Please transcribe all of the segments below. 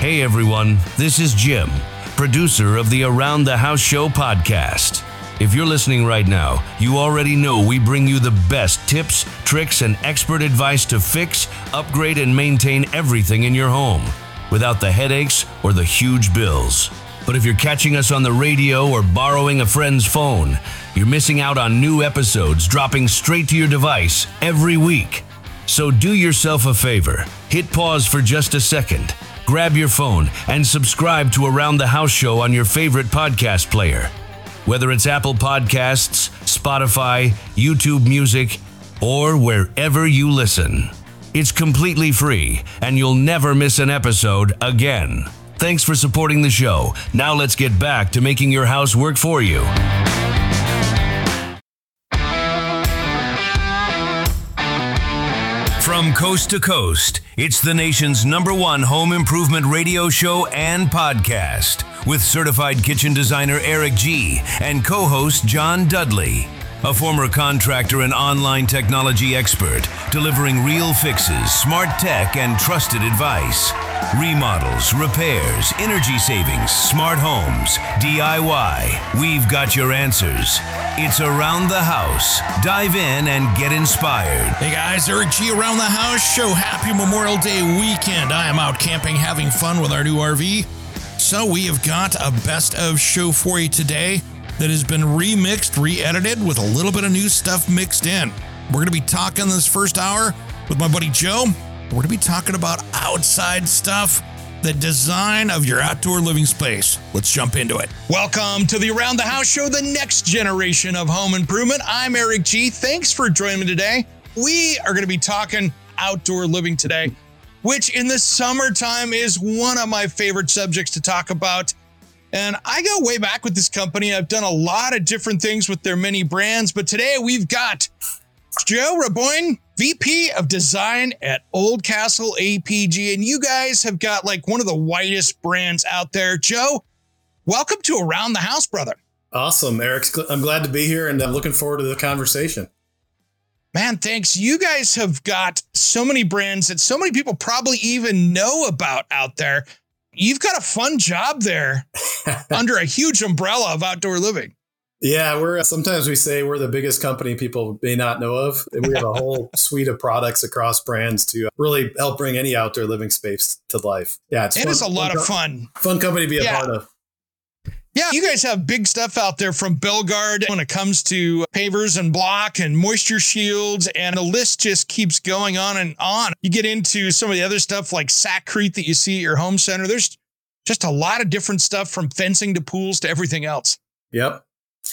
Hey everyone, this is Jim, producer of the Around the House Show podcast. If you're listening right now, you already know we bring you the best tips, tricks, and expert advice to fix, upgrade, and maintain everything in your home without the headaches or the huge bills. But if you're catching us on the radio or borrowing a friend's phone, you're missing out on new episodes dropping straight to your device every week. So do yourself a favor, hit pause for just a second, grab your phone, and subscribe to Around the House Show on your favorite podcast player. Whether it's Apple Podcasts, Spotify, YouTube Music, or wherever you listen. It's completely free, and you'll never miss an episode again. Thanks for supporting the show. Now let's get back to making your house work for you. From coast to coast, it's the nation's #1 home improvement radio show and podcast with certified kitchen designer Eric G. and co-host John Dudley, a former contractor and online technology expert, delivering real fixes, smart tech, and trusted advice. Remodels, repairs, energy savings, smart homes, DIY. We've got your answers. It's Around the House. Dive in and get inspired. Hey guys, Eric G. Around the House Show. Happy Memorial Day weekend. I am out camping, having fun with our new RV. So we have got a best of show for you today that has been remixed, re-edited with a little bit of new stuff mixed in. We're going to be talking this first hour with my buddy Joe. We're going to be talking about outside stuff, the design of your outdoor living space. Let's jump into it. Welcome to the Around the House Show, the next generation of home improvement. I'm Eric G. Thanks for joining me today. We are going to be talking outdoor living today, which in the summertime is one of my favorite subjects to talk about. And I go way back with this company. I've done a lot of different things with their many brands, but today we've got Joe Raboyne, VP of Design at Oldcastle APG. And you guys have got like one of the widest brands out there. Joe, welcome to Around the House, brother. Awesome, Eric. I'm glad to be here and I'm looking forward to the conversation. Man, thanks. You guys have got so many brands that so many people probably even know about out there. You've got a fun job there under a huge umbrella of outdoor living. Yeah, sometimes we say we're the biggest company people may not know of. And we have a whole suite of products across brands to really help bring any outdoor living space to life. Yeah, it is a lot of fun. Fun company to be a part of. Yeah, you guys have big stuff out there from Belgard when it comes to pavers and block and moisture shields, and the list just keeps going on and on. You get into some of the other stuff like Sackcrete that you see at your home center. There's just a lot of different stuff from fencing to pools to everything else. Yep.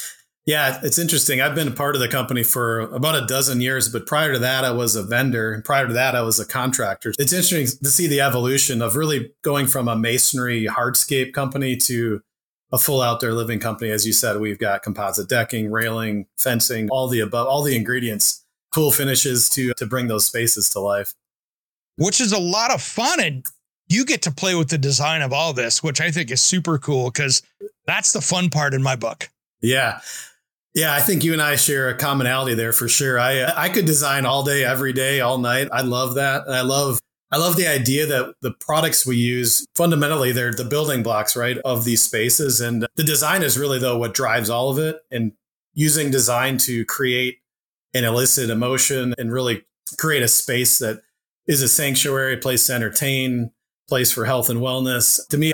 Yeah, it's interesting. I've been a part of the company for about a dozen years, but prior to that, I was a vendor. And prior to that, I was a contractor. It's interesting to see the evolution of really going from a masonry hardscape company to a full outdoor living company. As you said, we've got composite decking, railing, fencing, all the above, all the ingredients, cool finishes to bring those spaces to life. Which is a lot of fun. And you get to play with the design of all this, which I think is super cool because that's the fun part in my book. Yeah. Yeah, I think you and I share a commonality there for sure. I could design all day, every day, all night. I love that. And I love the idea that the products we use, fundamentally, they're the building blocks, right, of these spaces. And the design is really, though, what drives all of it. And using design to create and elicit emotion and really create a space that is a sanctuary, a place to entertain, place for health and wellness. To me,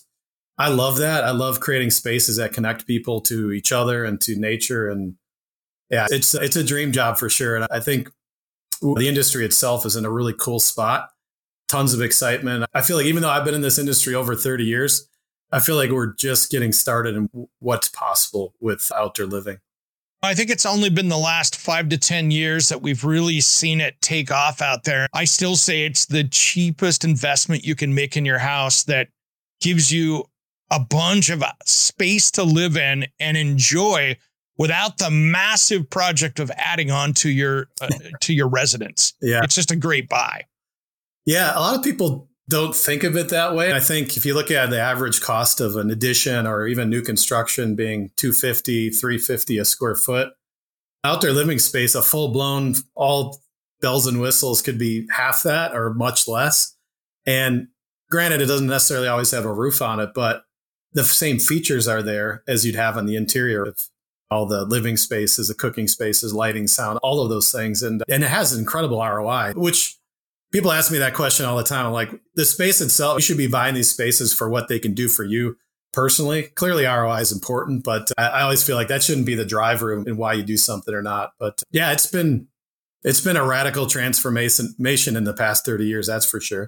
I love that. I love creating spaces that connect people to each other and to nature. And yeah, it's a dream job for sure. And I think the industry itself is in a really cool spot. Tons of excitement. I feel like even though I've been in this industry over 30 years, I feel like we're just getting started in what's possible with outdoor living. I think it's only been the last 5 to 10 years that we've really seen it take off out there. I still say it's the cheapest investment you can make in your house that gives you a bunch of space to live in and enjoy without the massive project of adding on to your residence. Yeah. It's just a great buy. Yeah. A lot of people don't think of it that way. I think if you look at the average cost of an addition or even new construction being $250, $350 a square foot, outdoor living space, a full blown, all bells and whistles could be half that or much less. And Granted, it doesn't necessarily always have a roof on it, but the same features are there as you'd have on the interior of all the living spaces, the cooking spaces, lighting, sound, all of those things. And it has incredible ROI, which people ask me that question all the time. I'm like, the space itself, you should be buying these spaces for what they can do for you personally. Clearly, ROI is important, but I always feel like that shouldn't be the driver in why you do something or not. But yeah, it's been a radical transformation in the past 30 years. That's for sure.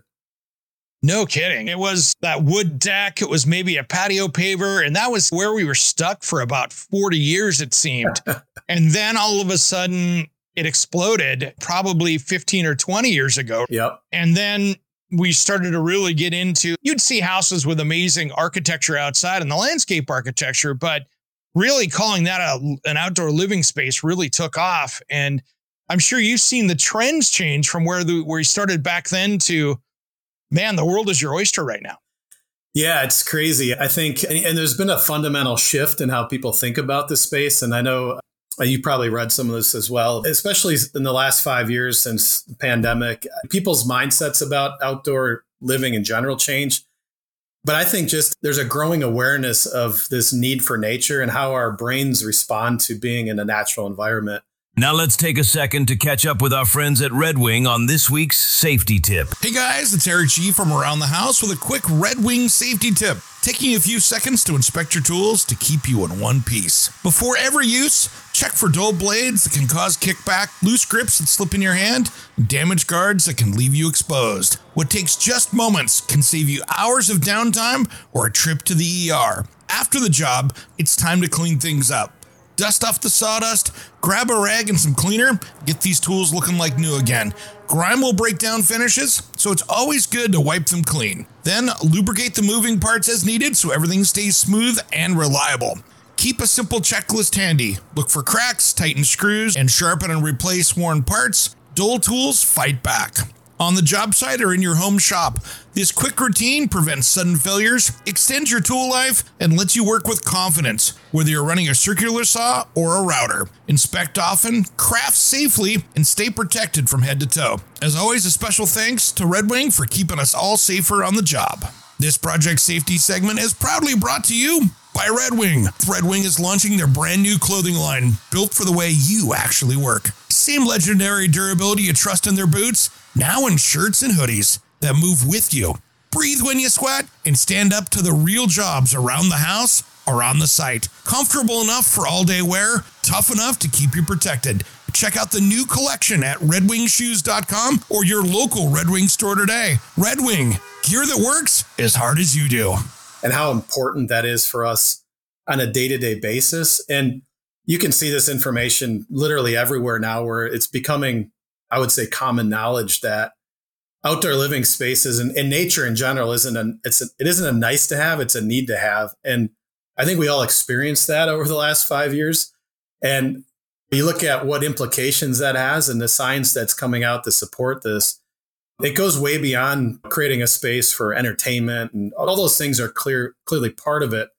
No kidding. It was that wood deck. It was maybe a patio paver. And that was where we were stuck for about 40 years, it seemed. And then all of a sudden it exploded probably 15 or 20 years ago. Yep. And then we started to really get into, you'd see houses with amazing architecture outside and the landscape architecture, but really calling that an outdoor living space really took off. And I'm sure you've seen the trends change from where you started back then to, man, the world is your oyster right now. Yeah, it's crazy. I think, and there's been a fundamental shift in how people think about this space. And I know you probably read some of this as well, especially in the last 5 years since the pandemic. People's mindsets about outdoor living in general change. But I think just there's a growing awareness of this need for nature and how our brains respond to being in a natural environment. Now let's take a second to catch up with our friends at Red Wing on this week's safety tip. Hey guys, it's Eric G from Around the House with a quick Red Wing safety tip. Taking a few seconds to inspect your tools to keep you in one piece. Before every use, check for dull blades that can cause kickback, loose grips that slip in your hand, and damaged guards that can leave you exposed. What takes just moments can save you hours of downtime or a trip to the ER. After the job, it's time to clean things up. Dust off the sawdust, grab a rag and some cleaner, get these tools looking like new again. Grime will break down finishes, so it's always good to wipe them clean. Then lubricate the moving parts as needed so everything stays smooth and reliable. Keep a simple checklist handy. Look for cracks, tighten screws, and sharpen and replace worn parts. Dull tools fight back. On the job site or in your home shop, this quick routine prevents sudden failures, extends your tool life, and lets you work with confidence, whether you're running a circular saw or a router. Inspect often, craft safely, and stay protected from head to toe. As always, a special thanks to Red Wing for keeping us all safer on the job. This project safety segment is proudly brought to you by Red Wing. Red Wing is launching their brand new clothing line, built for the way you actually work. Same legendary durability you trust in their boots, now in shirts and hoodies that move with you. Breathe when you sweat and stand up to the real jobs around the house or on the site. Comfortable enough for all-day wear, tough enough to keep you protected. Check out the new collection at redwingshoes.com or your local Red Wing store today. Red Wing, gear that works as hard as you do. And how important that is for us on a day-to-day basis. And you can see this information literally everywhere now, where it's becoming, I would say, common knowledge that outdoor living spaces and nature in general it isn't a nice to have, it's a need to have. And I think we all experienced that over the last 5 years. And you look at what implications that has and the science that's coming out to support this. It goes way beyond creating a space for entertainment, and all those things are clearly part of it.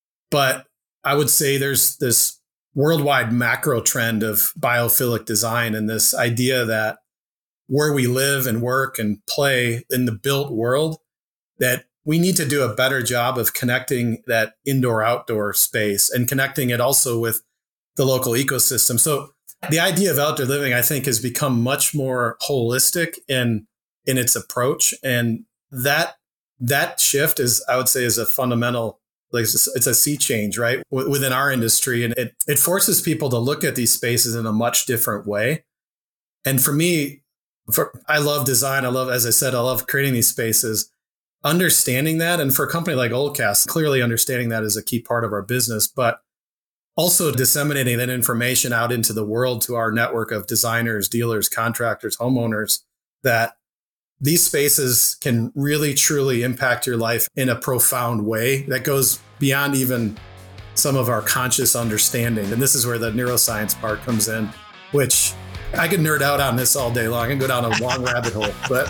But I would say there's this worldwide macro trend of biophilic design and this idea that where we live and work and play in the built world, that we need to do a better job of connecting that indoor-outdoor space and connecting it also with the local ecosystem. So the idea of outdoor living, I think, has become much more holistic in its approach. And that shift is, I would say, is a fundamental, like it's a sea change, right, within our industry. And it forces people to look at these spaces in a much different way. And for me, I love design. As I said, I love creating these spaces, understanding that. And for a company like Oldcast, clearly understanding that is a key part of our business, but also disseminating that information out into the world to our network of designers, dealers, contractors, homeowners, that these spaces can really, truly impact your life in a profound way that goes beyond even some of our conscious understanding. And this is where the neuroscience part comes in, which I could nerd out on this all day long and go down a long rabbit hole. But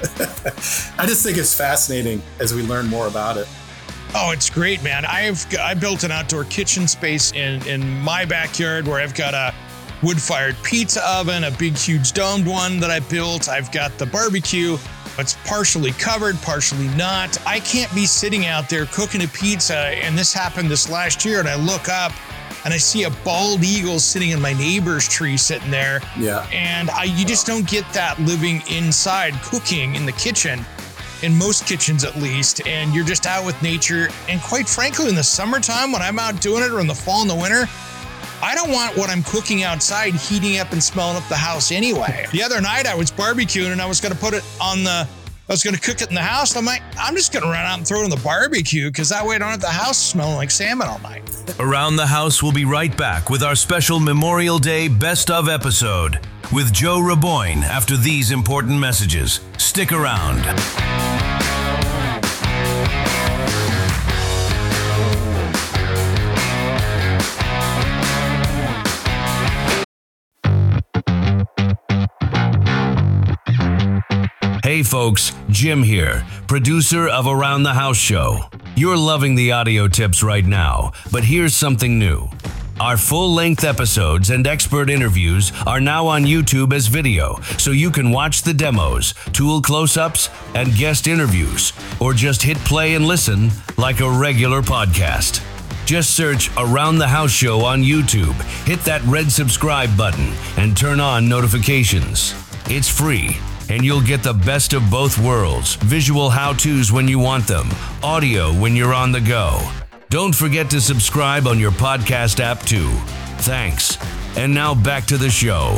I just think it's fascinating as we learn more about it. Oh, it's great, man. I built an outdoor kitchen space in my backyard where I've got a wood-fired pizza oven, a big, huge domed one that I built. I've got the barbecue. It's partially covered, partially not. I can't be sitting out there cooking a pizza, and this happened this last year, and I look up and I see a bald eagle sitting in my neighbor's tree sitting there. Yeah. And you just don't get that living inside cooking in the kitchen, in most kitchens at least, and you're just out with nature. And quite frankly, in the summertime when I'm out doing it, or in the fall and the winter, I don't want what I'm cooking outside heating up and smelling up the house anyway. The other night I was barbecuing and I was going to cook it in the house. I'm like, I'm just going to run out and throw it in the barbecue, because that way I don't have the house smelling like salmon all night. Around the House will be right back with our special Memorial Day Best of episode with Joe Raboyne after these important messages. Stick around. Hey folks, Jim here, producer of Around the House Show. You're loving the audio tips right now, but here's something new. Our full-length episodes and expert interviews are now on YouTube as video, so you can watch the demos, tool close-ups, and guest interviews, or just hit play and listen like a regular podcast. Just search Around the House Show on YouTube, hit that red subscribe button, and turn on notifications. It's free, and you'll get the best of both worlds, visual how-tos when you want them, audio when you're on the go. Don't forget to subscribe on your podcast app too. Thanks. And now back to the show.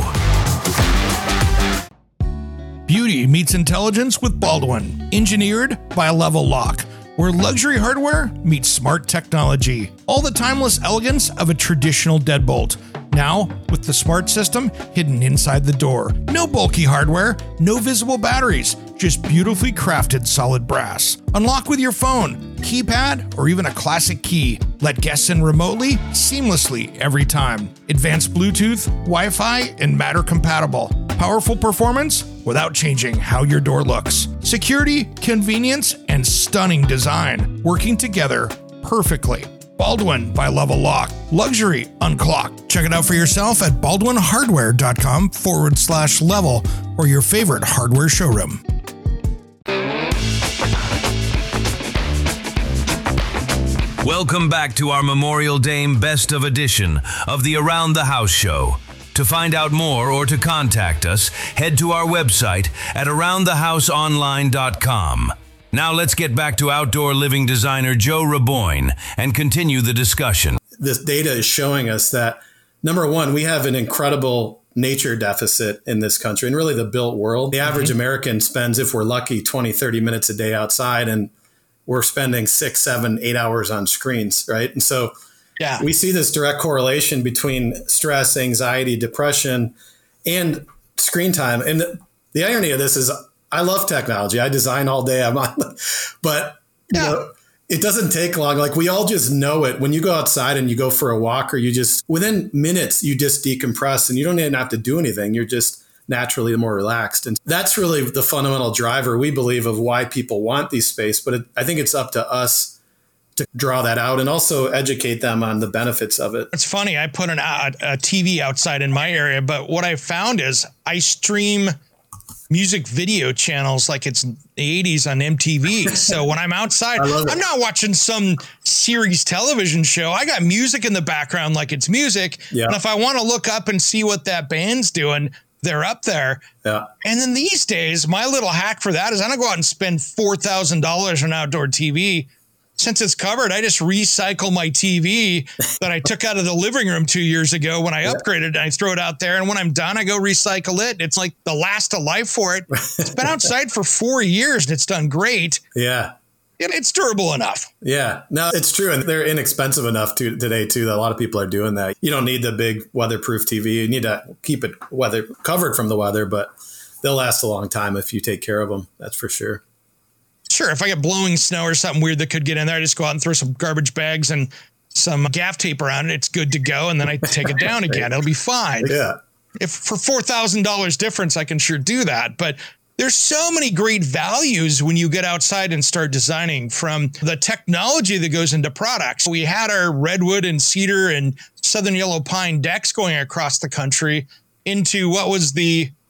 Beauty meets intelligence with Baldwin, engineered by Level Lock, where luxury hardware meets smart technology. All the timeless elegance of a traditional deadbolt, now with the smart system hidden inside the door. No bulky hardware, no visible batteries, just beautifully crafted solid brass. Unlock with your phone, keypad, or even a classic key. Let guests in remotely, seamlessly every time. Advanced Bluetooth, Wi-Fi, and Matter compatible. Powerful performance without changing how your door looks. Security, convenience, and stunning design working together perfectly. Baldwin by Level Lock. Luxury unclocked. Check it out for yourself at baldwinhardware.com/level or your favorite hardware showroom. Welcome back to our Memorial Day Best of edition of the Around the House Show. To find out more or to contact us, head to our website at aroundthehouseonline.com. Now let's get back to outdoor living designer Joe Raboyne and continue the discussion. This data is showing us that, number one, we have an incredible nature deficit in this country and really the built world. The average American spends, if we're lucky, 20, 30 minutes a day outside, and we're spending 6, 7, 8 hours on screens, right? And so we see this direct correlation between stress, anxiety, depression, and screen time. And the irony of this is, I love technology. I design all day. But you know, it doesn't take long. Like, we all just know it. When you go outside and you go for a walk, or you just, within minutes, you just decompress and you don't even have to do anything. You're just naturally more relaxed. And that's really the fundamental driver, we believe, of why people want these space. But I think it's up to us to draw that out and also educate them on the benefits of it. It's funny. I put a TV outside in my area, but what I found is I stream music video channels like it's the 80s on MTV. So when I'm outside, I'm not watching some series television show. I got music in the background like it's music. Yeah. And if I want to look up and see what that band's doing, they're up there. Yeah. And then these days, my little hack for that is I don't go out and spend $4,000 on outdoor TV. Since it's covered, I just recycle my TV that I took out of the living room 2 years ago when I upgraded, and I throw it out there. And when I'm done, I go recycle it. It's like the last of life for it. It's been outside for 4 years and it's done great. Yeah. And it's durable enough. Yeah, no, it's true. And they're inexpensive enough today, too, that a lot of people are doing that. You don't need the big weatherproof TV. You need to keep it covered from the weather, but they'll last a long time if you take care of them. That's for sure. Sure. If I get blowing snow or something weird that could get in there, I just go out and throw some garbage bags and some gaff tape around it. It's good to go. And then I take it down again. It'll be fine. Yeah. If for $4,000 difference, I can sure do that. But there's so many great values when you get outside and start designing, from the technology that goes into products. We had our redwood and cedar and southern yellow pine decks going across the country into what was the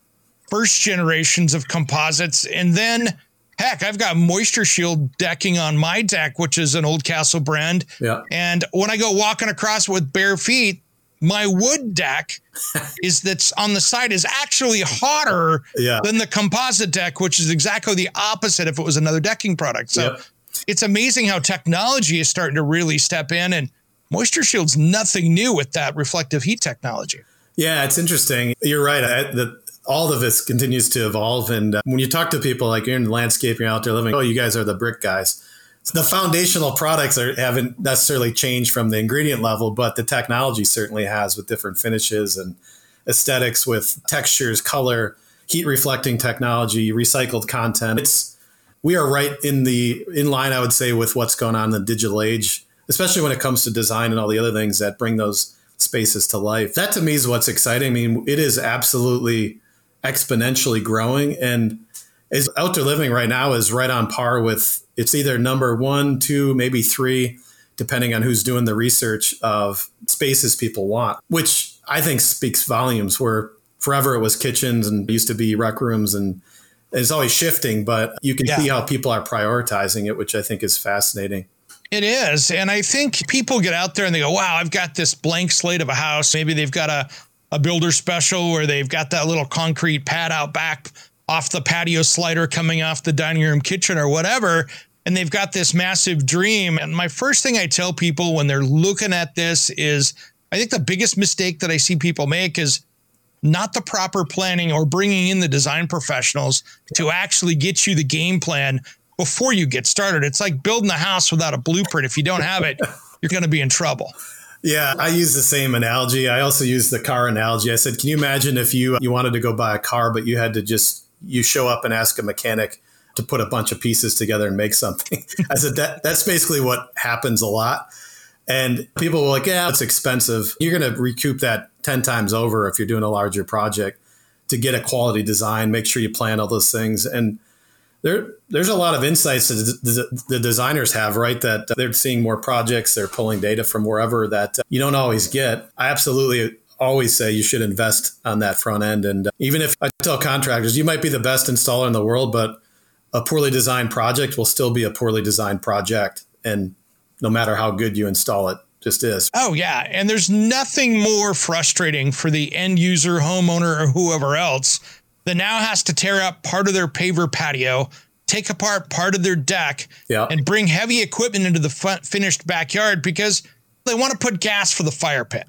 first generations of composites. And then, heck, I've got Moisture Shield decking on my deck, which is an Oldcastle brand. Yeah. And when I go walking across with bare feet, my wood deck that's on the side is actually hotter than the composite deck, which is exactly the opposite if it was another decking product. So it's amazing how technology is starting to really step in, and Moisture Shield's nothing new with that reflective heat technology. Yeah, it's interesting. You're right. All of this continues to evolve. And when you talk to people, like you're in landscaping out there living, oh, you guys are the brick guys. The foundational products haven't necessarily changed from the ingredient level, but the technology certainly has, with different finishes and aesthetics, with textures, color, heat reflecting technology, recycled content. We are right in line, I would say, with what's going on in the digital age, especially when it comes to design and all the other things that bring those spaces to life. That to me is what's exciting. I mean, it is absolutely exponentially growing, and as outdoor living right now is right on par with, it's either number 1, 2, maybe 3, depending on who's doing the research, of spaces people want, which I think speaks volumes. Where forever it was kitchens and used to be rec rooms, and it's always shifting, but you can see how people are prioritizing it, which I think is fascinating. It is. And I think people get out there and they go, wow, I've got this blank slate of a house. Maybe they've got a builder special where they've got that little concrete pad out back off the patio slider coming off the dining room kitchen or whatever. And they've got this massive dream. And my first thing I tell people when they're looking at this is, I think the biggest mistake that I see people make is not the proper planning or bringing in the design professionals to actually get you the game plan before you get started. It's like building a house without a blueprint. If you don't have it, you're going to be in trouble. Yeah, I use the same analogy. I also use the car analogy. I said, can you imagine if you wanted to go buy a car, but you had to you show up and ask a mechanic to put a bunch of pieces together and make something? I said, that's basically what happens a lot. And people were like, yeah, it's expensive. You're going to recoup that 10 times over if you're doing a larger project to get a quality design, make sure you plan all those things. And there's a lot of insights that the designers have, right? That they're seeing more projects, they're pulling data from wherever that you don't always get. I absolutely always say you should invest on that front end. And even if I tell contractors, you might be the best installer in the world, but a poorly designed project will still be a poorly designed project. And no matter how good you install it, just is. Oh, yeah. And there's nothing more frustrating for the end user, homeowner, or whoever else that now has to tear up part of their paver patio, take apart part of their deck, and bring heavy equipment into the finished backyard because they want to put gas for the fire pit.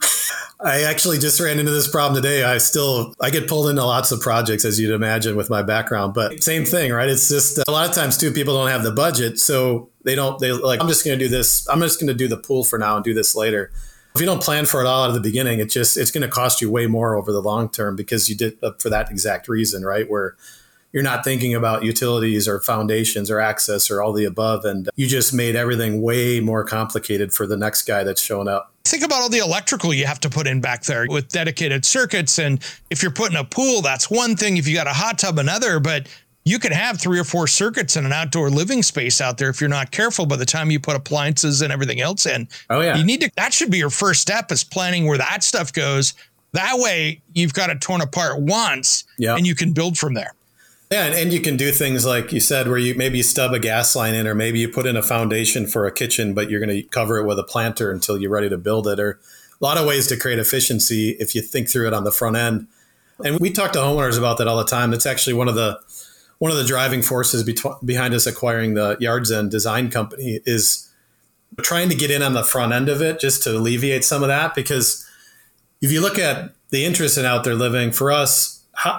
I actually just ran into this problem today. I get pulled into lots of projects, as you'd imagine, with my background, but same thing, right? It's just a lot of times too, people don't have the budget. So they like, I'm just going to do this. I'm just going to do the pool for now and do this later. If you don't plan for it all at the beginning, it's going to cost you way more over the long term because you did for that exact reason, right? Where you're not thinking about utilities or foundations or access or all the above. And you just made everything way more complicated for the next guy that's showing up. Think about all the electrical you have to put in back there with dedicated circuits. And if you're putting a pool, that's one thing. If you got a hot tub, another. But you could have 3 or 4 circuits in an outdoor living space out there if you're not careful by the time you put appliances and everything else in. Oh, yeah. That should be your first step, is planning where that stuff goes. That way you've got it torn apart once and you can build from there. Yeah, and you can do things like you said, where you stub a gas line in, or maybe you put in a foundation for a kitchen, but you're going to cover it with a planter until you're ready to build it. Or a lot of ways to create efficiency if you think through it on the front end. And we talk to homeowners about that all the time. It's actually one of the driving forces behind us acquiring the Yards End design company, is trying to get in on the front end of it, just to alleviate some of that. Because if you look at the interest in outdoor living, for us,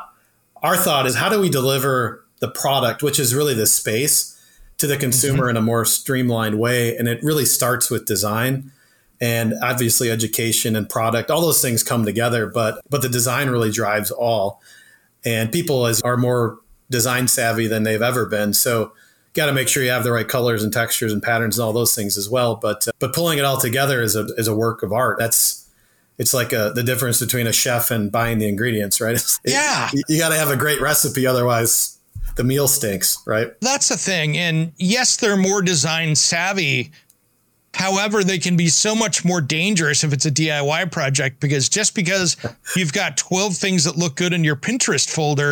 our thought is, how do we deliver the product, which is really the space, to the consumer in a more streamlined way? And it really starts with design, and obviously education and product. All those things come together, but the design really drives all. And people are more design savvy than they've ever been. So got to make sure you have the right colors and textures and patterns and all those things as well. But pulling it all together is a work of art. It's like the difference between a chef and buying the ingredients, right? You got to have a great recipe. Otherwise the meal stinks, right? That's the thing. And yes, they're more design savvy. However, they can be so much more dangerous if it's a DIY project, because just because you've got 12 things that look good in your Pinterest folder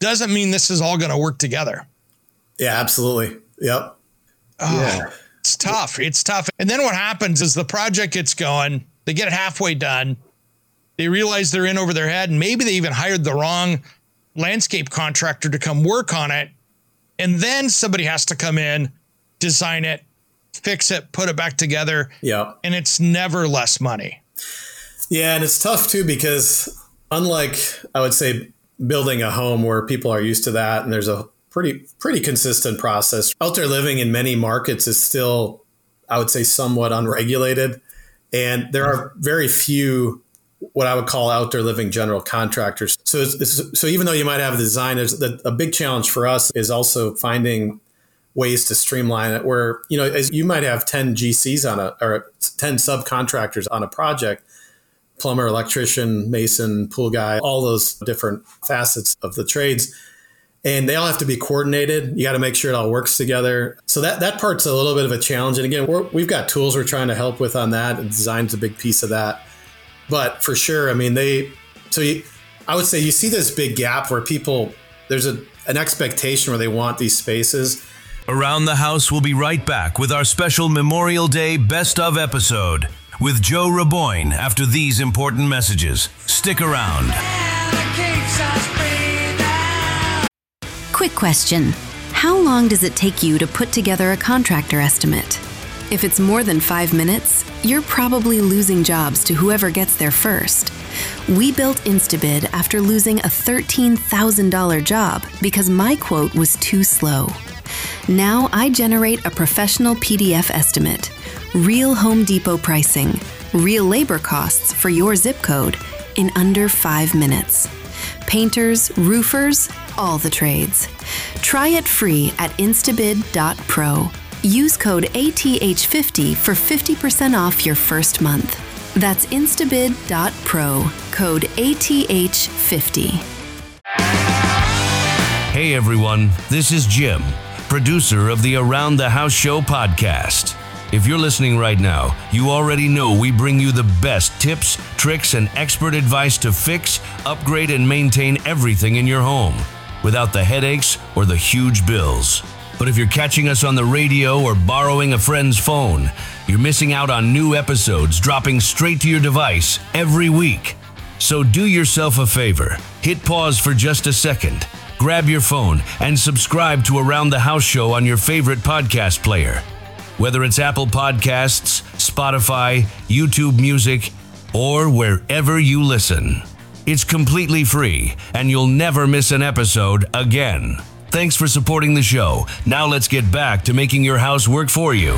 doesn't mean this is all going to work together. Yeah, absolutely. Yep. Oh, Yeah. It's tough. It's tough. And then what happens is the project gets going. They get it halfway done. They realize they're in over their head. And maybe they even hired the wrong landscape contractor to come work on it. And then somebody has to come in, design it, fix it, put it back together. Yeah. And it's never less money. Yeah. And it's tough too, because unlike, I would say, building a home where people are used to that, and there's a pretty consistent process. Outdoor living in many markets is still, I would say, somewhat unregulated. And there are very few what I would call outdoor living general contractors. So even though you might have a design, a big challenge for us is also finding ways to streamline it where, as you might have 10 GCs or 10 subcontractors on a project, plumber, electrician, mason, pool guy, all those different facets of the trades. And they all have to be coordinated. You got to make sure it all works together. So that part's a little bit of a challenge. And again, we've got tools we're trying to help with on that. And design's a big piece of that. But for sure, I mean, I would say you see this big gap where there's an expectation where they want these spaces. Around the House will be right back with our special Memorial Day Best of episode with Joe Raboyne after these important messages. Stick around. Quick question. How long does it take you to put together a contractor estimate? If it's more than 5 minutes, you're probably losing jobs to whoever gets there first. We built Instabid after losing a $13,000 job because my quote was too slow. Now I generate a professional PDF estimate, real Home Depot pricing, real labor costs for your zip code in under 5 minutes. Painters, roofers, all the trades. Try it free at instabid.pro. Use code ATH50 for 50% off your first month. That's instabid.pro, code ATH50. Hey everyone, this is Jim, producer of the Around the House Show podcast. If you're listening right now, you already know we bring you the best tips, tricks, and expert advice to fix, upgrade, and maintain everything in your home without the headaches or the huge bills. But if you're catching us on the radio or borrowing a friend's phone, you're missing out on new episodes dropping straight to your device every week. So do yourself a favor, hit pause for just a second, grab your phone, and subscribe to Around the House Show on your favorite podcast player. Whether it's Apple Podcasts, Spotify, YouTube Music, or wherever you listen. It's completely free, and you'll never miss an episode again. Thanks for supporting the show. Now let's get back to making your house work for you.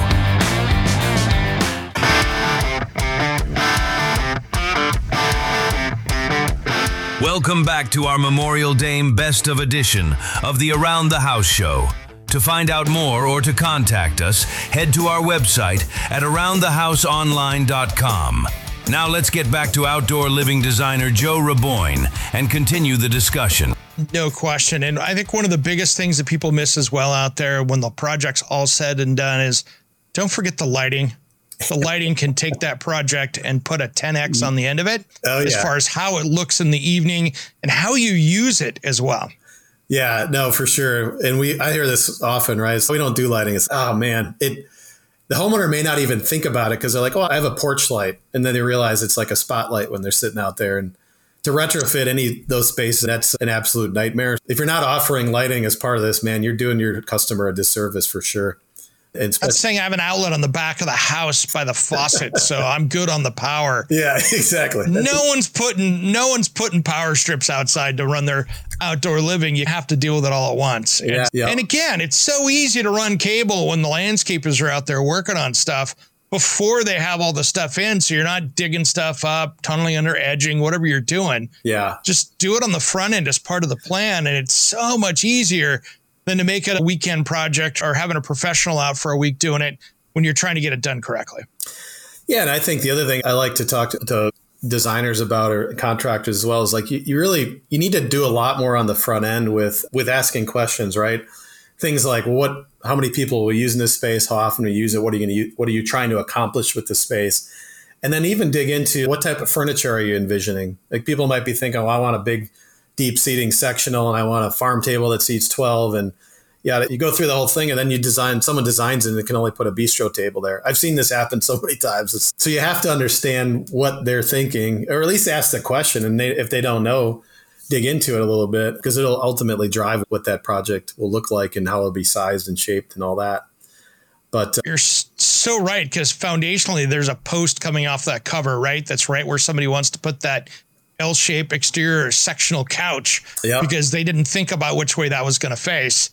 Welcome back to our Memorial Day Best of edition of the Around the House Show. To find out more or to contact us, head to our website at aroundthehouseonline.com. Now let's get back to outdoor living designer Joe Raboyne and continue the discussion. No question. And I think one of the biggest things that people miss as well out there when the project's all said and done is don't forget the lighting. The lighting can take that project and put a 10X on the end of it as far as how it looks in the evening and how you use it as well. Yeah, no, for sure. And I hear this often, right? So we don't do lighting. It's, oh man, the homeowner may not even think about it because they're like, oh, I have a porch light. And then they realize it's like a spotlight when they're sitting out there. And to retrofit any of those spaces, that's an absolute nightmare. If you're not offering lighting as part of this, man, you're doing your customer a disservice for sure. That's saying I have an outlet on the back of the house by the faucet, so I'm good on the power. Yeah, exactly. No one's putting power strips outside to run their outdoor living. You have to deal with it all at once. Yeah. And again, it's so easy to run cable when the landscapers are out there working on stuff before they have all the stuff in. So you're not digging stuff up, tunneling under edging, whatever you're doing. Yeah. Just do it on the front end as part of the plan. And it's so much easier than to make it a weekend project or having a professional out for a week doing it when you're trying to get it done correctly. Yeah. And I think the other thing I like to talk to designers about or contractors as well is like, you need to do a lot more on the front end with asking questions, right? Things like how many people will use in this space? How often will you use it? What are you trying to accomplish with the space? And then even dig into what type of furniture are you envisioning? Like people might be thinking, oh, I want a big deep seating sectional and I want a farm table that seats 12. And yeah, you go through the whole thing and then someone designs it and it can only put a bistro table there. I've seen this happen so many times. So you have to understand what they're thinking, or at least ask the question. And if they don't know, dig into it a little bit, because it'll ultimately drive what that project will look like and how it'll be sized and shaped and all that. But you're so right, because foundationally there's a post coming off that cover, right? That's right where somebody wants to put that L-shaped exterior sectional couch because they didn't think about which way that was going to face.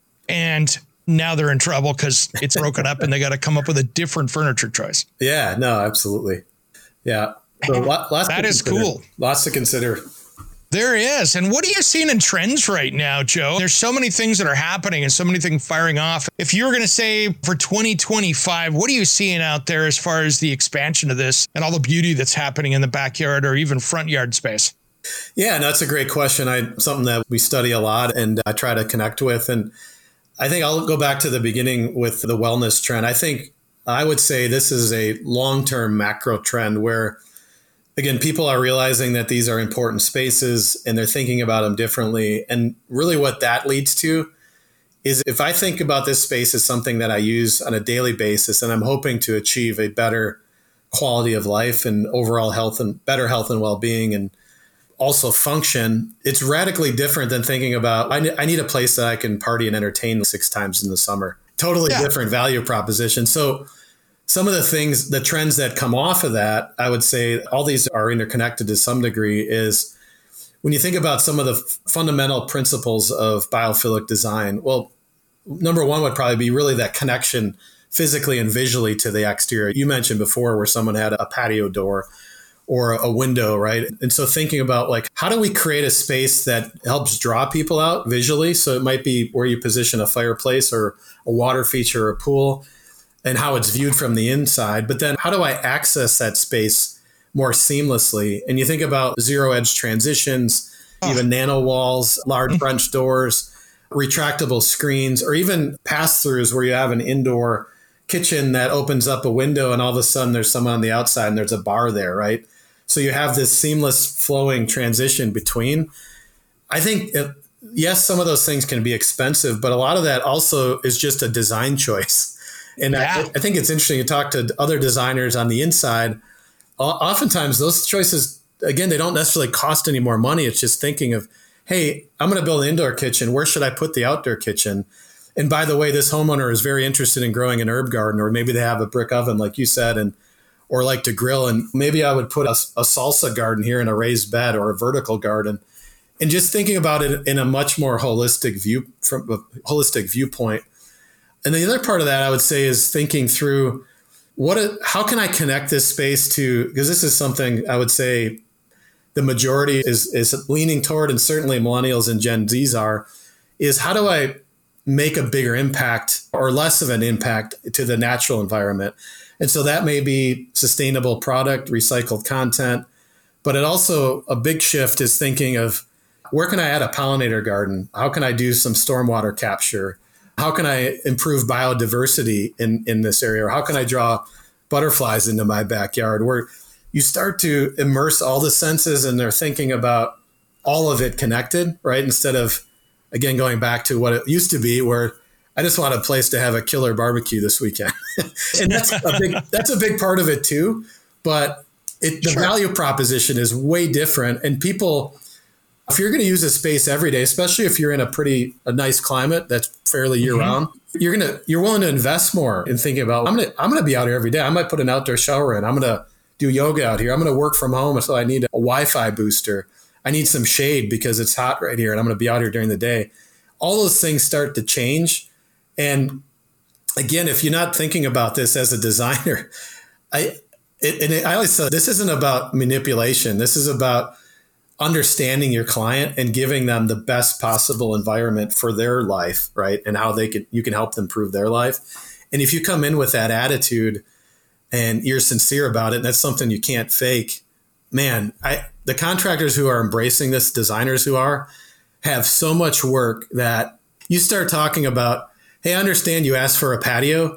And now they're in trouble because it's broken up and they got to come up with a different furniture choice. Yeah, no, absolutely. Yeah. So that is cool. Lots to consider. There is. And what are you seeing in trends right now, Joe? There's so many things that are happening and so many things firing off. If you were going to say for 2025, what are you seeing out there as far as the expansion of this and all the beauty that's happening in the backyard or even front yard space? Yeah, that's a great question. Something that we study a lot and I try to connect with. And I think I'll go back to the beginning with the wellness trend. I would say this is a long-term macro trend where, again, people are realizing that these are important spaces and they're thinking about them differently. And really what that leads to is if I think about this space as something that I use on a daily basis and I'm hoping to achieve a better quality of life and overall health and better health and well-being and also function, it's radically different than thinking about, I need a place that I can party and entertain 6 times in the summer. Totally different value proposition. So some of the things, the trends that come off of that, I would say all these are interconnected to some degree, is when you think about some of the fundamental principles of biophilic design, well, number one would probably be really that connection physically and visually to the exterior. You mentioned before where someone had a patio door or a window, right? And so thinking about like, how do we create a space that helps draw people out visually? So it might be where you position a fireplace or a water feature or a pool and how it's viewed from the inside. But then how do I access that space more seamlessly? And you think about zero edge transitions, even nano walls, large French doors, retractable screens, or even pass-throughs where you have an indoor kitchen that opens up a window and all of a sudden there's someone on the outside and there's a bar there, right? So you have this seamless flowing transition between. I think, yes, some of those things can be expensive, but a lot of that also is just a design choice. And I think it's interesting to talk to other designers on the inside. Oftentimes those choices, again, they don't necessarily cost any more money. It's just thinking of, hey, I'm going to build an indoor kitchen. Where should I put the outdoor kitchen? And by the way, this homeowner is very interested in growing an herb garden, or maybe they have a brick oven, like you said, or like to grill. And maybe I would put a salsa garden here in a raised bed or a vertical garden. And just thinking about it in a much more holistic viewpoint. And the other part of that I would say is thinking through how can I connect this space to, because this is something I would say the majority is leaning toward, and certainly millennials and Gen Zs is how do I make a bigger impact or less of an impact to the natural environment? And so that may be sustainable product, recycled content, but it also, a big shift is thinking of where can I add a pollinator garden? How can I do some stormwater capture? How can I improve biodiversity in this area? Or how can I draw butterflies into my backyard? Where you start to immerse all the senses and they're thinking about all of it connected, right? Instead of, again, going back to what it used to be where I just want a place to have a killer barbecue this weekend. And that's a big part of it too. But the value proposition is way different. And people, if you're going to use a space every day, especially if you're in a nice climate that's fairly year round, you're willing to invest more in thinking about, I'm going to be out here every day. I might put an outdoor shower in. I'm going to do yoga out here. I'm going to work from home. So I need a Wi-Fi booster. I need some shade because it's hot right here and I'm going to be out here during the day. All those things start to change. And again, if you're not thinking about this as a designer, I always say this isn't about manipulation. This is about understanding your client and giving them the best possible environment for their life, right? And how you can help them improve their life. And if you come in with that attitude and you're sincere about it, and that's something you can't fake, man, the contractors who are embracing this, designers who have so much work that you start talking about, hey, I understand you asked for a patio.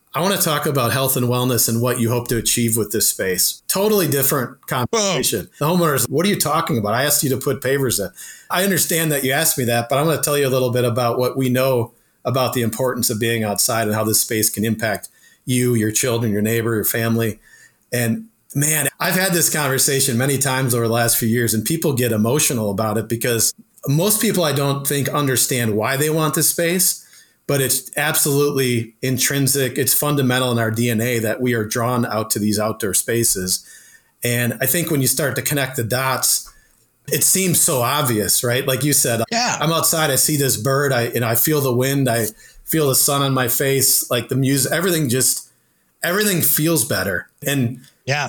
I want to talk about health and wellness and what you hope to achieve with this space. Totally different conversation. The homeowners, what are you talking about? I asked you to put pavers in. I understand that you asked me that, but I'm going to tell you a little bit about what we know about the importance of being outside and how this space can impact you, your children, your neighbor, your family. And man, I've had this conversation many times over the last few years, and people get emotional about it because most people, I don't think, understand why they want this space. But it's absolutely intrinsic. It's fundamental in our DNA that we are drawn out to these outdoor spaces. And I think when you start to connect the dots, it seems so obvious, right? Like you said, I'm outside, I see this bird, I feel the wind, I feel the sun on my face, like the music, everything feels better. And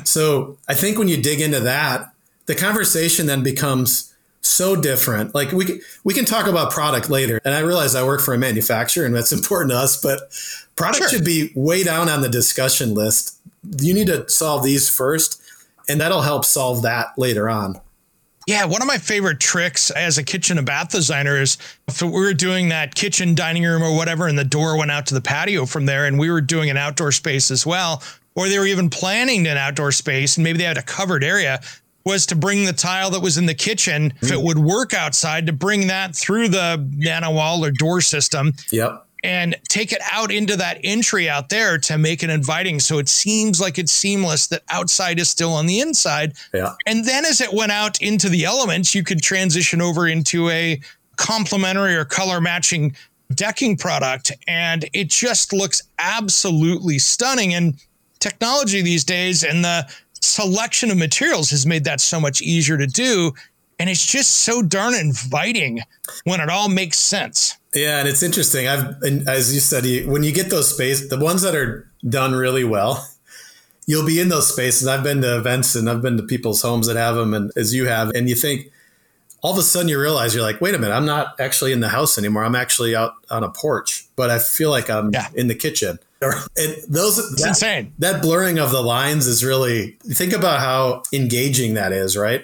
so I think when you dig into that, the conversation then becomes so different. Like we can talk about product later. And I realize I work for a manufacturer and that's important to us, but product should be way down on the discussion list. You need to solve these first, and that'll help solve that later on. Yeah, one of my favorite tricks as a kitchen and bath designer is if we were doing that kitchen, dining room or whatever, and the door went out to the patio from there, and we were doing an outdoor space as well, or they were even planning an outdoor space and maybe they had a covered area, was to bring the tile that was in the kitchen, if it would work outside, to bring that through the nano wall or door system. Yep. And take it out into that entry out there to make it inviting. So it seems like it's seamless that outside is still on the inside. Yeah. And then as it went out into the elements, you could transition over into a complementary or color matching decking product. And it just looks absolutely stunning. And technology these days and the selection of materials has made that so much easier to do. And it's just so darn inviting when it all makes sense. Yeah. And it's interesting. As you said, when you get those spaces, the ones that are done really well, you'll be in those spaces. I've been to events and I've been to people's homes that have them, and as you have, and you think all of a sudden you realize you're like, wait a minute, I'm not actually in the house anymore. I'm actually out on a porch, but I feel like I'm in the kitchen. And it's insane. That blurring of the lines is really, think about how engaging that is, right?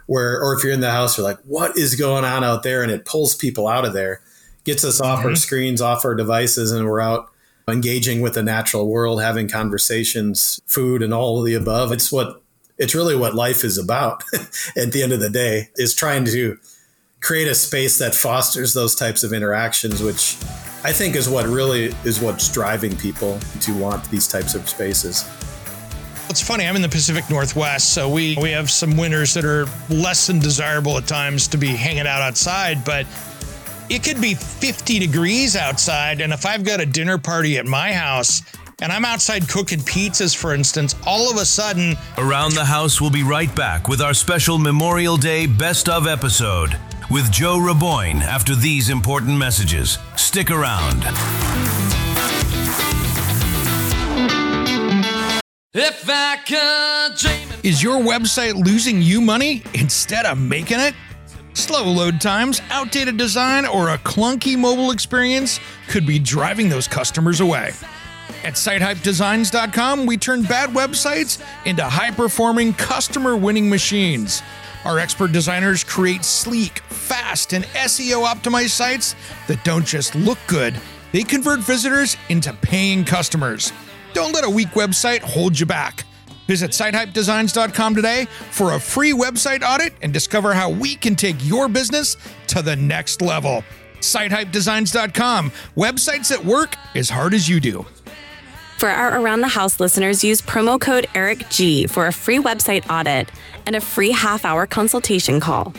Or if you're in the house, you're like, what is going on out there? And it pulls people out of there, gets us off our screens, off our devices, and we're out engaging with the natural world, having conversations, food, and all of the above. It's really what life is about at the end of the day, is trying to create a space that fosters those types of interactions, which I think is what's driving people to want these types of spaces. It's funny, I'm in the Pacific Northwest, so we have some winters that are less than desirable at times to be hanging out outside, but it could be 50 degrees outside, and if I've got a dinner party at my house and I'm outside cooking pizzas, for instance, all of a sudden... Around the House will be right back with our special Memorial Day Best Of episode with Joe Raboyne after these important messages. Stick around. If I could dream. Is your website losing you money instead of making it? Slow load times, outdated design, or a clunky mobile experience could be driving those customers away. At SiteHypeDesigns.com, we turn bad websites into high-performing, customer-winning machines. Our expert designers create sleek, fast, and SEO-optimized sites that don't just look good, they convert visitors into paying customers. Don't let a weak website hold you back. Visit SiteHypeDesigns.com today for a free website audit and discover how we can take your business to the next level. SiteHypeDesigns.com. Websites that work as hard as you do. For our Around the House listeners, use promo code ERICG for a free website audit and a free half-hour consultation call.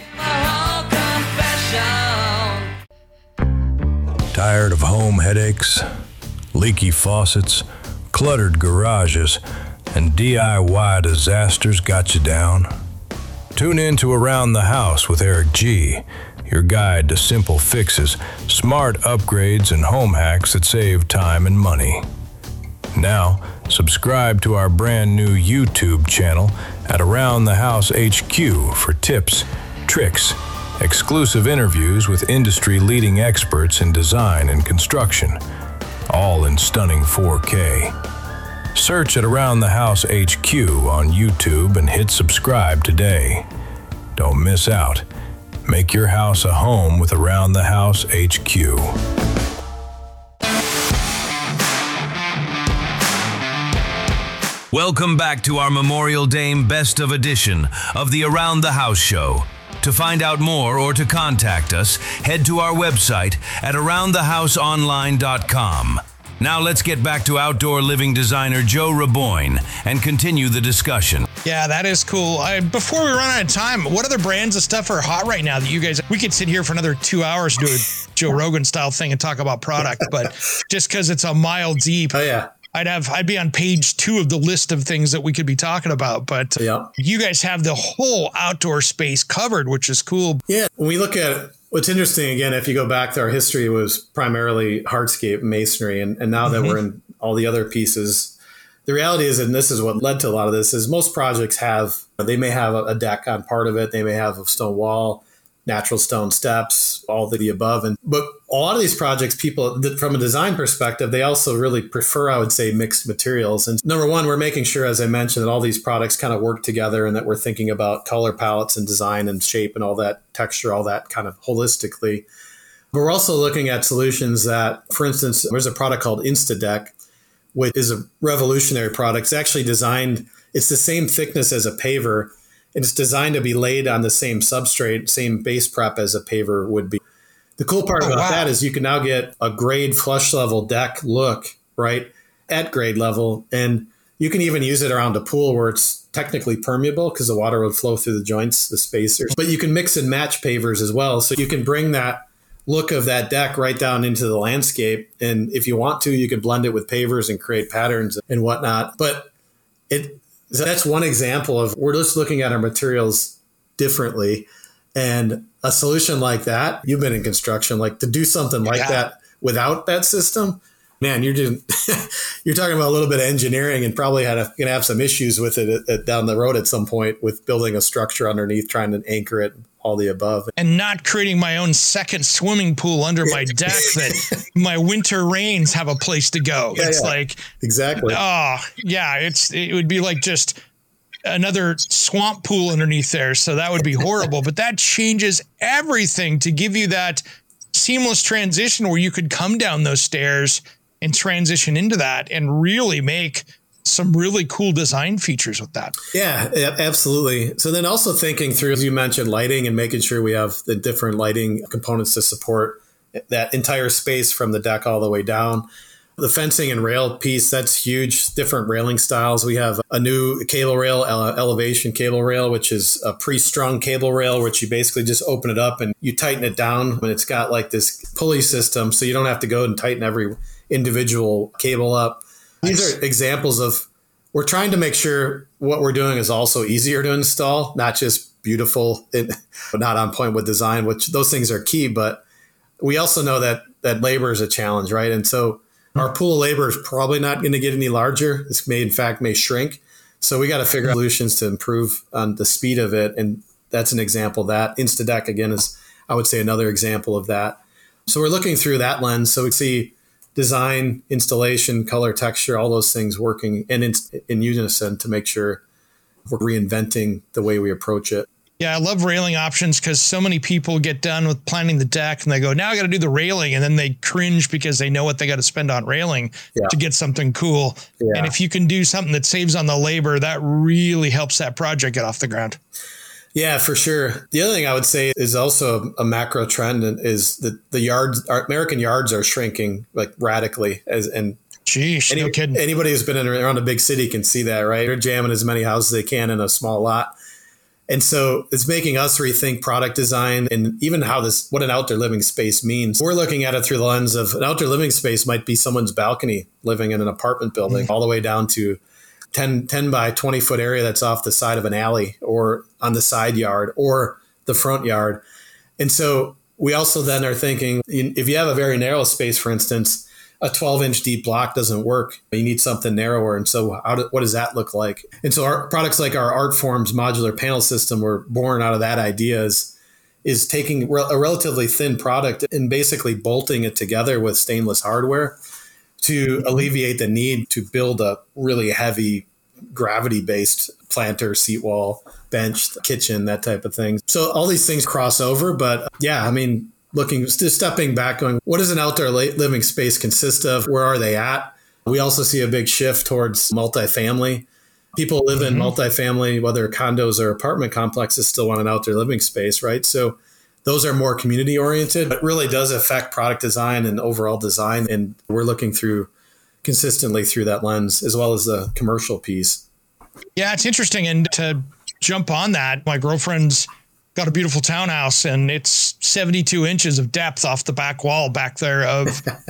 Tired of home headaches, leaky faucets, cluttered garages, and DIY disasters got you down? Tune in to Around the House with Eric G., your guide to simple fixes, smart upgrades, and home hacks that save time and money. Now, subscribe to our brand new YouTube channel at Around the House HQ for tips, tricks, exclusive interviews with industry-leading experts in design and construction, all in stunning 4K. Search at Around the House HQ on YouTube and hit subscribe today. Don't miss out. Make your house a home with Around the House HQ. Welcome back to our Memorial Day Best of edition of the Around the House Show. To find out more or to contact us, head to our website at aroundthehouseonline.com. Now let's get back to outdoor living designer Joe Raboyne and continue the discussion. Yeah, that is cool. Before we run out of time, what other brands of stuff are hot right now that you guys, we could sit here for another 2 hours, do a Joe Rogan style thing and talk about product, but just because it's a mile deep. Oh, yeah. I'd be on page 2 of the list of things that we could be talking about, but you guys have the whole outdoor space covered, which is cool. Yeah. When we look at what's interesting, again, if you go back to our history, it was primarily hardscape masonry. And now that we're in all the other pieces, the reality is, and this is what led to a lot of this, is most projects they may have a deck on part of it. They may have a stone wall, natural stone steps, all of the above. But a lot of these projects, people, from a design perspective, they also really prefer, I would say, mixed materials. And number one, we're making sure, as I mentioned, that all these products kind of work together and that we're thinking about color palettes and design and shape and all that texture, all that kind of holistically. But we're also looking at solutions that, for instance, there's a product called InstaDeck, which is a revolutionary product. It's actually designed, it's the same thickness as a paver, and it's designed to be laid on the same substrate, same base prep as a paver would be. The cool part about that is you can now get a grade flush level deck look, right, at grade level. And you can even use it around a pool where it's technically permeable because the water would flow through the joints, the spacers. But you can mix and match pavers as well. So you can bring that look of that deck right down into the landscape. And if you want to, you can blend it with pavers and create patterns and whatnot. But that's one example of we're just looking at our materials differently. And a solution like that, you've been in construction, like to do something like that without that system, man, you're talking about a little bit of engineering and probably going to have some issues with it down the road at some point with building a structure underneath, trying to anchor it, all the above. And not creating my own second swimming pool under my deck that my winter rains have a place to go. Like, exactly. Oh, yeah. It would be like just another swamp pool underneath there. So that would be horrible, but that changes everything to give you that seamless transition where you could come down those stairs and transition into that and really make some really cool design features with that. Yeah, absolutely. So then also thinking through, as you mentioned, lighting and making sure we have the different lighting components to support that entire space from the deck all the way down. The fencing and rail piece, that's huge. Different railing styles. We have a new cable rail, elevation cable rail, which is a pre-strung cable rail, which you basically just open it up and you tighten it down. And it's got like this pulley system, so you don't have to go and tighten every individual cable up. These are examples of, we're trying to make sure what we're doing is also easier to install, not just beautiful, but not on point with design, which those things are key. But we also know that labor is a challenge, right? And so our pool of labor is probably not going to get any larger. This may shrink. So we got to figure out solutions to improve on the speed of it. And that's an example of that. InstaDeck, again, is, I would say, another example of that. So we're looking through that lens. So we see design, installation, color, texture, all those things working in unison to make sure we're reinventing the way we approach it. Yeah, I love railing options because so many people get done with planning the deck and they go, now I got to do the railing. And then they cringe because they know what they got to spend on railing to get something cool. Yeah. And if you can do something that saves on the labor, that really helps that project get off the ground. Yeah, for sure. The other thing I would say is also a macro trend is that American yards are shrinking like radically. Jeez, no kidding. Anybody who's been around a big city can see that, right? They're jamming as many houses as they can in a small lot. And so it's making us rethink product design and even what an outdoor living space means. We're looking at it through the lens of an outdoor living space might be someone's balcony living in an apartment building, all the way down to 10 by 20 foot area that's off the side of an alley or on the side yard or the front yard. And so we also then are thinking, if you have a very narrow space, for instance, a 12-inch deep block doesn't work. You need something narrower. And so what does that look like? And so our products like our Artforms modular panel system were born out of that idea is taking a relatively thin product and basically bolting it together with stainless hardware to alleviate the need to build a really heavy gravity-based planter, seat wall, bench, kitchen, that type of thing. So all these things cross over. But yeah, I mean, stepping back, going, what does an outdoor living space consist of? Where are they at? We also see a big shift towards multifamily. People live in multifamily, whether condos or apartment complexes, still want an outdoor living space, right? So those are more community oriented, but really does affect product design and overall design. And we're looking through consistently through that lens, as well as the commercial piece. Yeah, it's interesting. And to jump on that, my girlfriend's got a beautiful townhouse and it's 72 inches of depth off the back wall back there of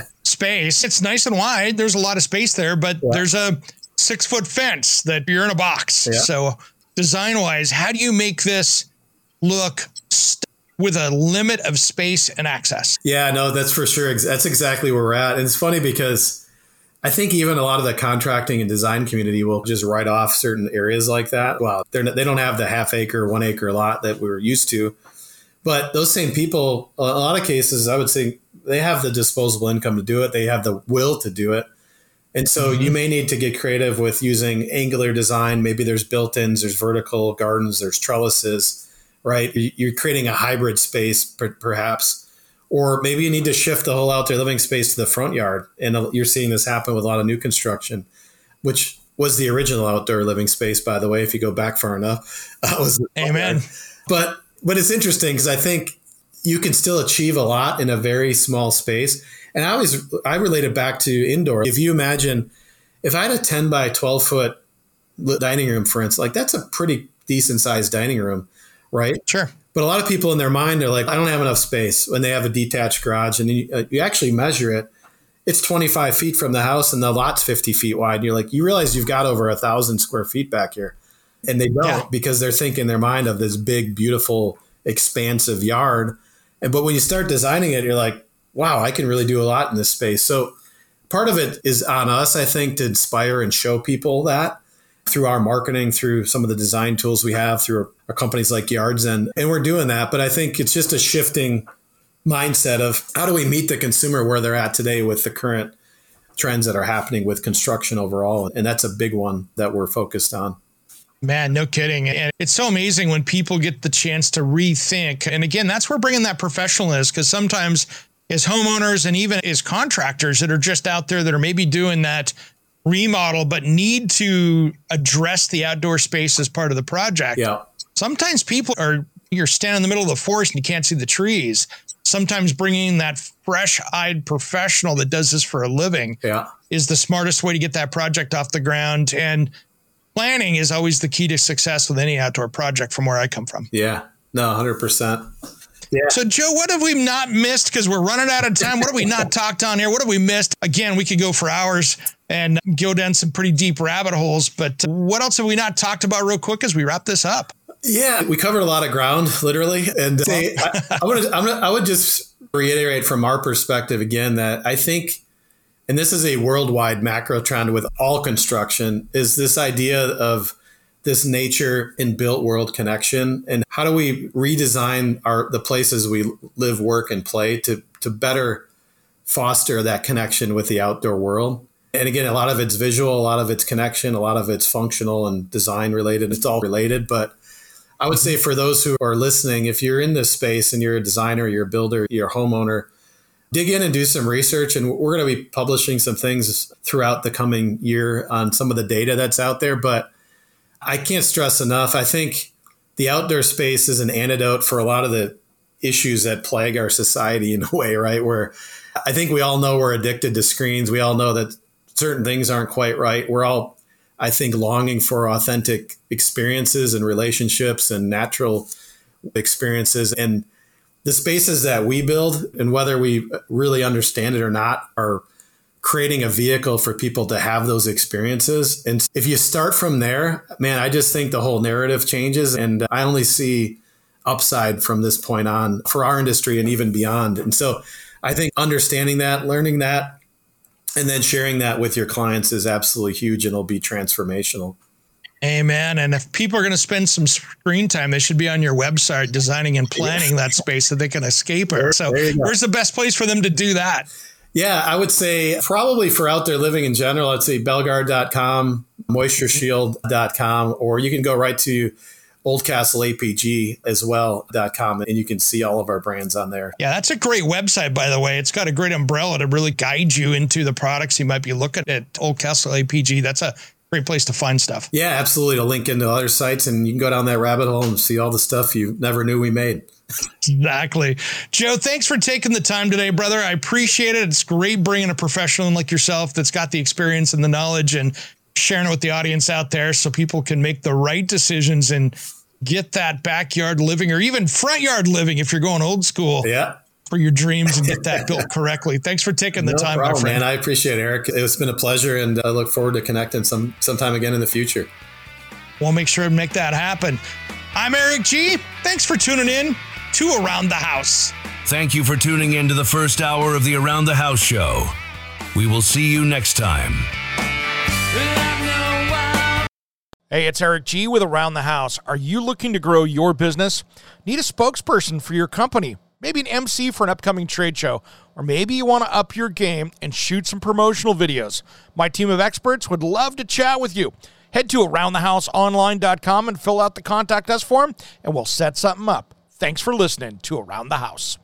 space. It's nice and wide. There's a lot of space there, but there's a 6-foot fence that you're in a box. Yeah. So design wise, how do you make this look with a limit of space and access? Yeah, no, that's for sure. That's exactly where we're at. And it's funny because I think even a lot of the contracting and design community will just write off certain areas like that. Well, they don't have the half-acre, 1-acre lot that we're used to. But those same people, a lot of cases, I would say they have the disposable income to do it. They have the will to do it. And so you may need to get creative with using angular design. Maybe there's built-ins, there's vertical gardens, there's trellises, right? You're creating a hybrid space perhaps. Or maybe you need to shift the whole outdoor living space to the front yard. And you're seeing this happen with a lot of new construction, which was the original outdoor living space, by the way, if you go back far enough. Amen. But it's interesting because I think you can still achieve a lot in a very small space. And I relate it back to indoor. If you imagine, if I had a 10 by 12 foot dining room, for instance, like that's a pretty decent sized dining room, right? Sure. But a lot of people in their mind are like, I don't have enough space when they have a detached garage. And you actually measure it. It's 25 feet from the house and the lot's 50 feet wide. And you're like, you realize you've got over 1,000 square feet back here. And they don't because they're thinking in their mind of this big, beautiful, expansive yard. But when you start designing it, you're like, wow, I can really do a lot in this space. So part of it is on us, I think, to inspire and show people that through our marketing, through some of the design tools we have, through our companies like Yards. And we're doing that. But I think it's just a shifting mindset of how do we meet the consumer where they're at today with the current trends that are happening with construction overall. And that's a big one that we're focused on. Man, no kidding. And it's so amazing when people get the chance to rethink. And again, that's where bringing that professional is, because sometimes as homeowners and even as contractors that are just out there that are maybe doing that remodel, but need to address the outdoor space as part of the project. Yeah. Sometimes you're standing in the middle of the forest and you can't see the trees. Sometimes bringing that fresh-eyed professional that does this for a living is the smartest way to get that project off the ground. And planning is always the key to success with any outdoor project from where I come from. Yeah, no, 100%. Yeah. So, Joe, what have we not missed? Because we're running out of time. What have we not talked on here? What have we missed? Again, we could go for hours and go down some pretty deep rabbit holes. But what else have we not talked about real quick as we wrap this up? Yeah, we covered a lot of ground, literally. And I would just reiterate from our perspective again that I think, and this is a worldwide macro trend with all construction, is this idea of this nature and built world connection. And how do we redesign the places we live, work, and play to better foster that connection with the outdoor world? And again, a lot of it's visual, a lot of it's connection, a lot of it's functional and design related. It's all related. But I would say for those who are listening, if you're in this space and you're a designer, you're a builder, you're a homeowner, dig in and do some research. And we're going to be publishing some things throughout the coming year on some of the data that's out there. But I can't stress enough, I think the outdoor space is an antidote for a lot of the issues that plague our society in a way, right? Where I think we all know we're addicted to screens. We all know that certain things aren't quite right. We're all, I think, longing for authentic experiences and relationships and natural experiences. And the spaces that we build, and whether we really understand it or not, are creating a vehicle for people to have those experiences. And if you start from there, man, I just think the whole narrative changes. And I only see upside from this point on for our industry and even beyond. And so I think understanding that, learning that, and then sharing that with your clients is absolutely huge, and it'll be transformational. Amen. And if people are going to spend some screen time, they should be on your website designing and planning that space so they can escape it. So where's the best place for them to do that? Yeah, I would say probably for outdoor living in general, I'd say Belgard.com, MoistureShield.com, or you can go right to OldCastleAPG as well.com, and you can see all of our brands on there. Yeah, that's a great website, by the way. It's got a great umbrella to really guide you into the products you might be looking at. Old Castle APG, that's a great place to find stuff. Yeah, absolutely. To link into other sites, and you can go down that rabbit hole and see all the stuff you never knew we made. Exactly. Joe, thanks for taking the time today, brother. I appreciate it. It's great bringing a professional like yourself that's got the experience and the knowledge and sharing it with the audience out there so people can make the right decisions and get that backyard living or even front yard living if you're going old school. Yeah. For your dreams and get that built correctly. Thanks for taking the time, problem, my friend. Man, I appreciate it, Eric. It's been a pleasure, and I look forward to connecting sometime again in the future. We'll make sure to make that happen. I'm Eric G. Thanks for tuning in to Around the House. Thank you for tuning in to the first hour of the Around the House show. We will see you next time. Hey, it's Eric G. with Around the House. Are you looking to grow your business? Need a spokesperson for your company? Maybe an MC for an upcoming trade show, or maybe you want to up your game and shoot some promotional videos. My team of experts would love to chat with you. Head to AroundTheHouseOnline.com and fill out the Contact Us form, and we'll set something up. Thanks for listening to Around the House.